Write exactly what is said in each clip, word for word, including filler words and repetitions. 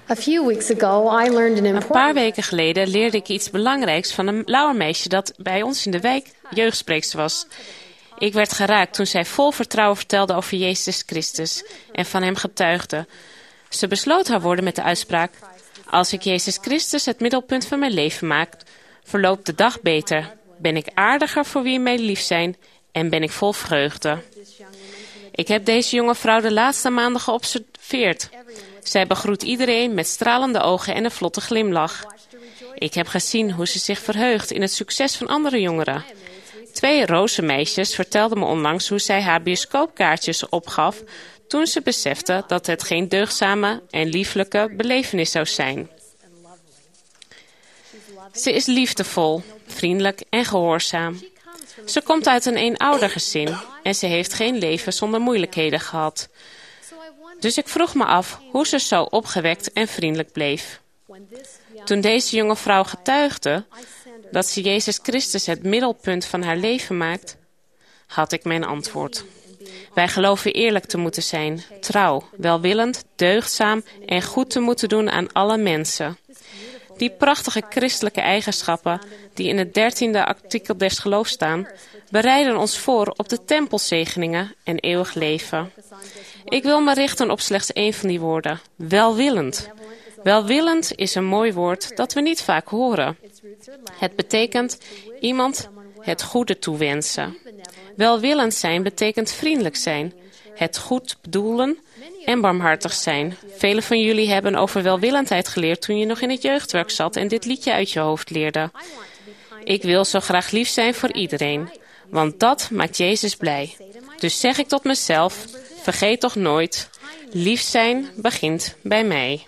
A few weeks ago, I learned an Een paar important weken geleden leerde ik iets belangrijks van een lauwermeisje dat bij ons in de wijk jeugdspreekster was. Ik werd geraakt toen zij vol vertrouwen vertelde over Jezus Christus en van hem getuigde. Ze besloot haar woorden met de uitspraak: als ik Jezus Christus het middelpunt van mijn leven maak, verloopt de dag beter, ben ik aardiger voor wie mij lief zijn en ben ik vol vreugde. Ik heb deze jonge vrouw de laatste maanden geobserveerd. Zij begroet iedereen met stralende ogen en een vlotte glimlach. Ik heb gezien hoe ze zich verheugt in het succes van andere jongeren. Twee roze meisjes vertelden me onlangs hoe zij haar bioscoopkaartjes opgaf toen ze besefte dat het geen deugdzame en lieflijke belevenis zou zijn. Ze is liefdevol, vriendelijk en gehoorzaam. Ze komt uit een eenoudergezin en ze heeft geen leven zonder moeilijkheden gehad. Dus ik vroeg me af hoe ze zo opgewekt en vriendelijk bleef. Toen deze jonge vrouw getuigde dat ze Jezus Christus het middelpunt van haar leven maakt, had ik mijn antwoord. Wij geloven eerlijk te moeten zijn, trouw, welwillend, deugdzaam en goed te moeten doen aan alle mensen. Die prachtige christelijke eigenschappen die in het dertiende artikel des geloofs staan, bereiden ons voor op de tempelzegeningen en eeuwig leven. Ik wil me richten op slechts één van die woorden, welwillend. Welwillend is een mooi woord dat we niet vaak horen. Het betekent iemand het goede toewensen. Welwillend zijn betekent vriendelijk zijn, het goed bedoelen en barmhartig zijn. Velen van jullie hebben over welwillendheid geleerd toen je nog in het jeugdwerk zat en dit liedje uit je hoofd leerde. Ik wil zo graag lief zijn voor iedereen, want dat maakt Jezus blij. Dus zeg ik tot mezelf, vergeet toch nooit, lief zijn begint bij mij.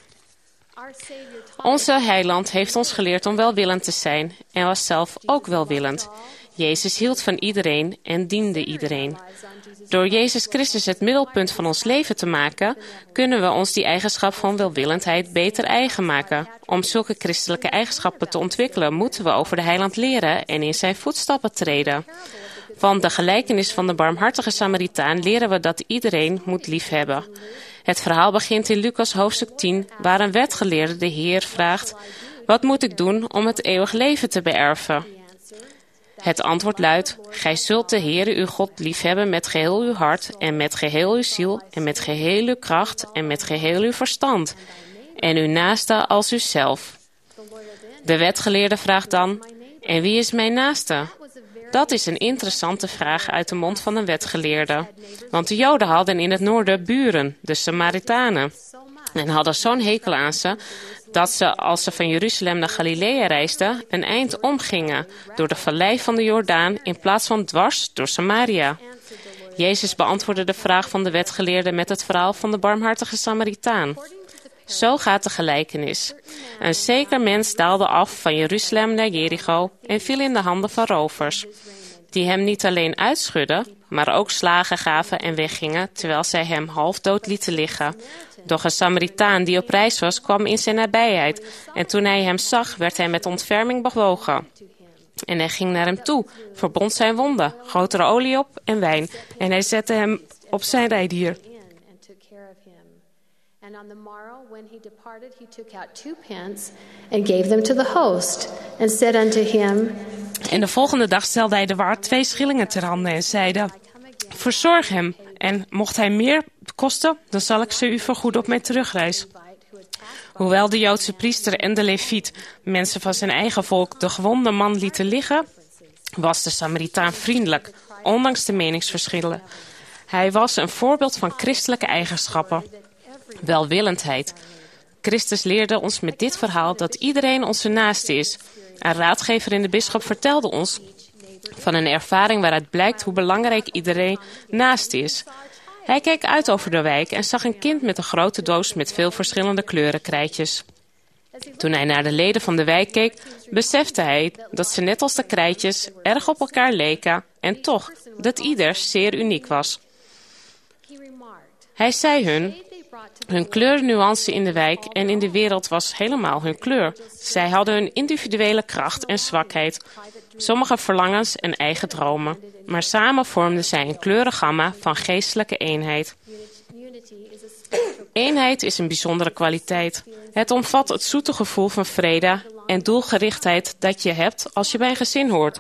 Onze heiland heeft ons geleerd om welwillend te zijn en was zelf ook welwillend. Jezus hield van iedereen en diende iedereen. Door Jezus Christus het middelpunt van ons leven te maken, kunnen we ons die eigenschap van welwillendheid beter eigen maken. Om zulke christelijke eigenschappen te ontwikkelen, moeten we over de heiland leren en in zijn voetstappen treden. Van de gelijkenis van de barmhartige Samaritaan leren we dat iedereen moet liefhebben. Het verhaal begint in Lucas hoofdstuk tien, waar een wetgeleerde de Heer vraagt: wat moet ik doen om het eeuwig leven te beërven? Het antwoord luidt: gij zult de Heere uw God liefhebben met geheel uw hart en met geheel uw ziel en met geheel uw kracht en met geheel uw verstand en uw naaste als uzelf. De wetgeleerde vraagt dan: en wie is mijn naaste? Dat is een interessante vraag uit de mond van een wetgeleerde. Want de Joden hadden in het noorden buren, de Samaritanen, en hadden zo'n hekel aan ze dat ze, als ze van Jeruzalem naar Galilea reisden, een eind omgingen door de vallei van de Jordaan in plaats van dwars door Samaria. Jezus beantwoordde de vraag van de wetgeleerde met het verhaal van de barmhartige Samaritaan. Zo gaat de gelijkenis. Een zeker mens daalde af van Jeruzalem naar Jericho en viel in de handen van rovers, die hem niet alleen uitschudden, maar ook slagen gaven en weggingen, terwijl zij hem halfdood lieten liggen. Doch een Samaritaan die op reis was, kwam in zijn nabijheid, en toen hij hem zag, werd hij met ontferming bewogen. En hij ging naar hem toe, verbond zijn wonden, goot er olie op en wijn, en hij zette hem op zijn rijdier. And on the morrow, when he departed, he took out two pence and gave them to the host, and said unto him. En de volgende dag stelde hij de waard twee schillingen ter handen en zeide: verzorg hem, en mocht hij meer kosten, dan zal ik ze u vergoeden op mijn terugreis. Hoewel de Joodse priester en de leviet, mensen van zijn eigen volk, de gewonde man lieten liggen, was de Samaritaan vriendelijk, ondanks de meningsverschillen. Hij was een voorbeeld van christelijke eigenschappen. Welwillendheid. Christus leerde ons met dit verhaal dat iedereen onze naaste is. Een raadgever in de bisschop vertelde ons van een ervaring waaruit blijkt hoe belangrijk iedereen naast is. Hij keek uit over de wijk en zag een kind met een grote doos met veel verschillende kleurenkrijtjes. Toen hij naar de leden van de wijk keek, besefte hij dat ze net als de krijtjes erg op elkaar leken en toch dat ieder zeer uniek was. Hij zei hun: hun kleurnuance in de wijk en in de wereld was helemaal hun kleur. Zij hadden hun individuele kracht en zwakheid, sommige verlangens en eigen dromen. Maar samen vormden zij een kleurengamma van geestelijke eenheid. Eenheid is een bijzondere kwaliteit. Het omvat het zoete gevoel van vrede en doelgerichtheid dat je hebt als je bij een gezin hoort.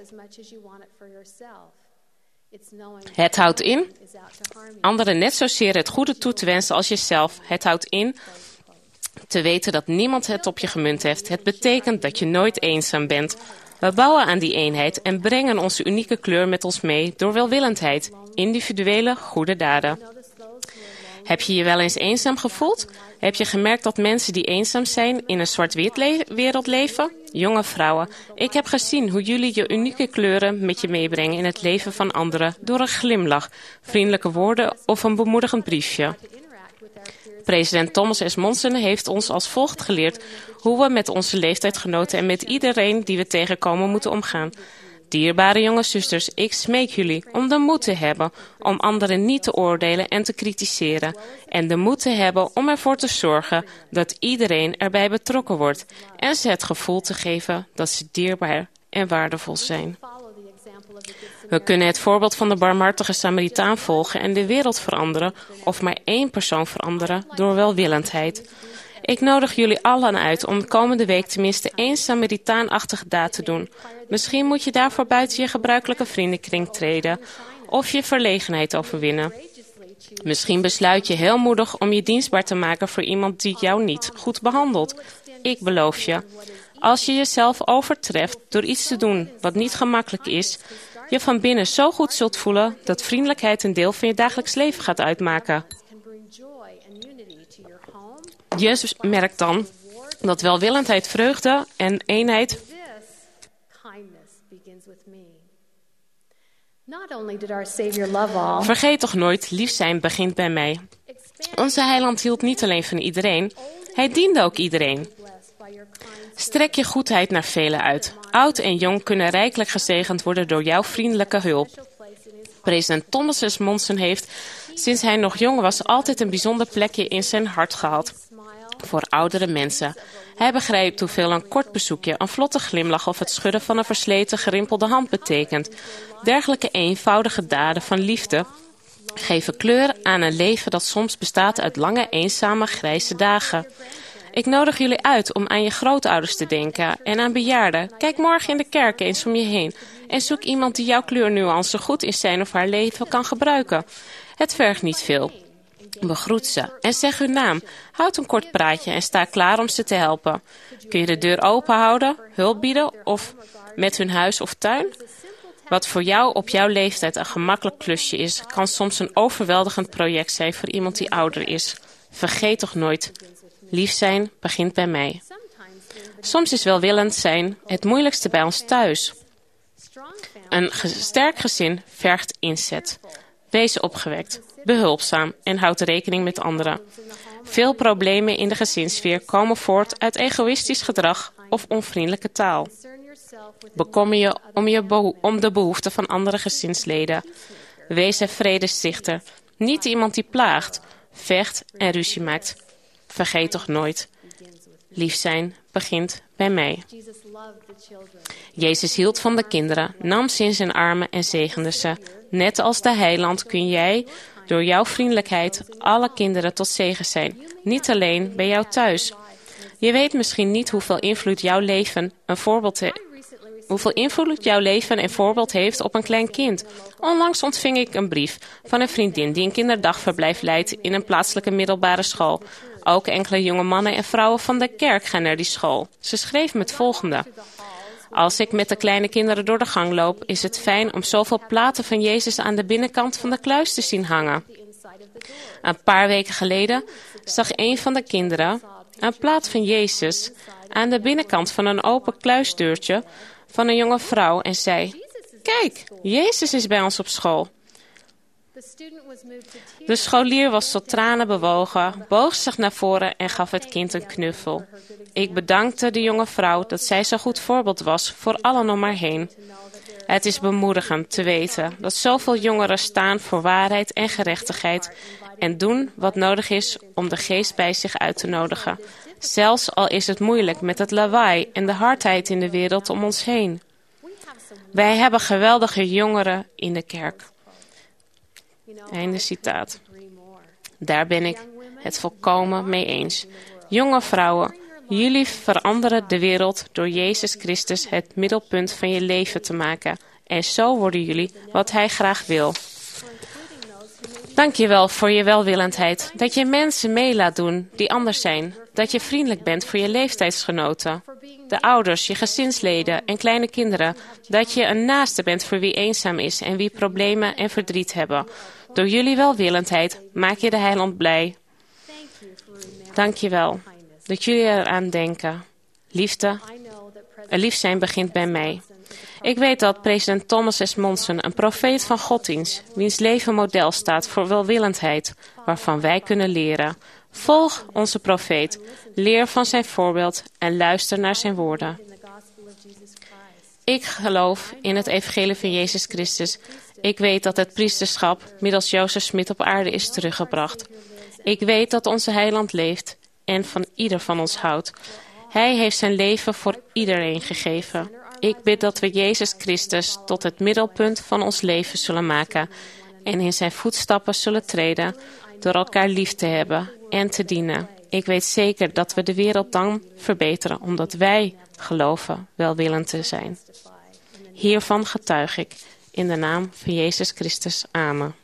Het houdt in anderen net zozeer het goede toe te wensen als jezelf. Het houdt in te weten dat niemand het op je gemunt heeft. Het betekent dat je nooit eenzaam bent. We bouwen aan die eenheid en brengen onze unieke kleur met ons mee door welwillendheid, individuele goede daden. Heb je je wel eens eenzaam gevoeld? Heb je gemerkt dat mensen die eenzaam zijn in een zwart-wit le- wereld leven? Jonge vrouwen, ik heb gezien hoe jullie je unieke kleuren met je meebrengen in het leven van anderen door een glimlach, vriendelijke woorden of een bemoedigend briefje. President Thomas S. Monson heeft ons als volgt geleerd hoe we met onze leeftijdgenoten en met iedereen die we tegenkomen moeten omgaan. Dierbare jonge zusters, ik smeek jullie om de moed te hebben om anderen niet te oordelen en te kritiseren. En de moed te hebben om ervoor te zorgen dat iedereen erbij betrokken wordt. En ze het gevoel te geven dat ze dierbaar en waardevol zijn. We kunnen het voorbeeld van de barmhartige Samaritaan volgen en de wereld veranderen, of maar één persoon veranderen, door welwillendheid. Ik nodig jullie allen uit om de komende week tenminste één Samaritaanachtige daad te doen. Misschien moet je daarvoor buiten je gebruikelijke vriendenkring treden of je verlegenheid overwinnen. Misschien besluit je heel moedig om je dienstbaar te maken voor iemand die jou niet goed behandelt. Ik beloof je, als je jezelf overtreft door iets te doen wat niet gemakkelijk is, je van binnen zo goed zult voelen dat vriendelijkheid een deel van je dagelijks leven gaat uitmaken. Je merkt dan dat welwillendheid, vreugde en eenheid Vergeet toch nooit, lief zijn begint bij mij. Onze heiland hield niet alleen van iedereen, hij diende ook iedereen. Strek je goedheid naar velen uit. Oud en jong kunnen rijkelijk gezegend worden door jouw vriendelijke hulp. President Thomas S. Monson heeft, sinds hij nog jong was, altijd een bijzonder plekje in zijn hart gehad. Voor oudere mensen. Hij begrijpt hoeveel een kort bezoekje, een vlotte glimlach of het schudden van een versleten, gerimpelde hand betekent. Dergelijke eenvoudige daden van liefde geven kleur aan een leven dat soms bestaat uit lange, eenzame, grijze dagen. Ik nodig jullie uit om aan je grootouders te denken en aan bejaarden. Kijk morgen in de kerk eens om je heen en zoek iemand die jouw kleurnuance goed in zijn of haar leven kan gebruiken. Het vergt niet veel. Begroet ze en zeg hun naam. Houd een kort praatje en sta klaar om ze te helpen. Kun je de deur open houden, hulp bieden of met hun huis of tuin? Wat voor jou op jouw leeftijd een gemakkelijk klusje is, kan soms een overweldigend project zijn voor iemand die ouder is. Vergeet toch nooit, lief zijn begint bij mij. Soms is welwillend zijn het moeilijkste bij ons thuis. Een ge- sterk gezin vergt inzet. Wees opgewekt, behulpzaam en houd rekening met anderen. Veel problemen in de gezinssfeer komen voort uit egoïstisch gedrag of onvriendelijke taal. Bekommer je om, je beho- om de behoeften van andere gezinsleden. Wees een vredestichter, niet iemand die plaagt, vecht en ruzie maakt. Vergeet toch nooit, lief zijn begint bij mij. Jezus hield van de kinderen, nam ze in zijn armen en zegende ze. Net als de heiland kun jij door jouw vriendelijkheid alle kinderen tot zegen zijn. Niet alleen bij jou thuis. Je weet misschien niet hoeveel invloed jouw leven een voorbeeld he- hoeveel invloed jouw leven een voorbeeld heeft op een klein kind. Onlangs ontving ik een brief van een vriendin die een kinderdagverblijf leidt in een plaatselijke middelbare school. Ook enkele jonge mannen en vrouwen van de kerk gaan naar die school. Ze schreef me het volgende. Als ik met de kleine kinderen door de gang loop, is het fijn om zoveel platen van Jezus aan de binnenkant van de kluis te zien hangen. Een paar weken geleden zag een van de kinderen een plaat van Jezus aan de binnenkant van een open kluisdeurtje van een jonge vrouw en zei: "Kijk, Jezus is bij ons op school." De scholier was tot tranen bewogen, boog zich naar voren en gaf het kind een knuffel. Ik bedankte de jonge vrouw dat zij zo'n goed voorbeeld was voor allen om haar heen. Het is bemoedigend te weten dat zoveel jongeren staan voor waarheid en gerechtigheid en doen wat nodig is om de geest bij zich uit te nodigen. Zelfs al is het moeilijk met het lawaai en de hardheid in de wereld om ons heen. Wij hebben geweldige jongeren in de kerk. Einde citaat. Daar ben ik het volkomen mee eens. Jonge vrouwen, jullie veranderen de wereld door Jezus Christus het middelpunt van je leven te maken. En zo worden jullie wat Hij graag wil. Dank je wel voor je welwillendheid. Dat je mensen mee laat doen die anders zijn. Dat je vriendelijk bent voor je leeftijdsgenoten. De ouders, je gezinsleden en kleine kinderen. Dat je een naaste bent voor wie eenzaam is en wie problemen en verdriet hebben. Door jullie welwillendheid maak je de Heiland blij. Dank je wel dat jullie eraan denken. Liefde, lief zijn begint bij mij. Ik weet dat president Thomas S. Monson een profeet van God is, wiens leven model staat voor welwillendheid, waarvan wij kunnen leren. Volg onze profeet, leer van zijn voorbeeld en luister naar zijn woorden. Ik geloof in het evangelie van Jezus Christus. Ik weet dat het priesterschap middels Jozef Smit op aarde is teruggebracht. Ik weet dat onze Heiland leeft en van ieder van ons houdt. Hij heeft zijn leven voor iedereen gegeven. Ik bid dat we Jezus Christus tot het middelpunt van ons leven zullen maken en in zijn voetstappen zullen treden door elkaar lief te hebben en te dienen. Ik weet zeker dat we de wereld dan verbeteren omdat wij geloven welwillend te zijn. Hiervan getuig ik in de naam van Jezus Christus. Amen.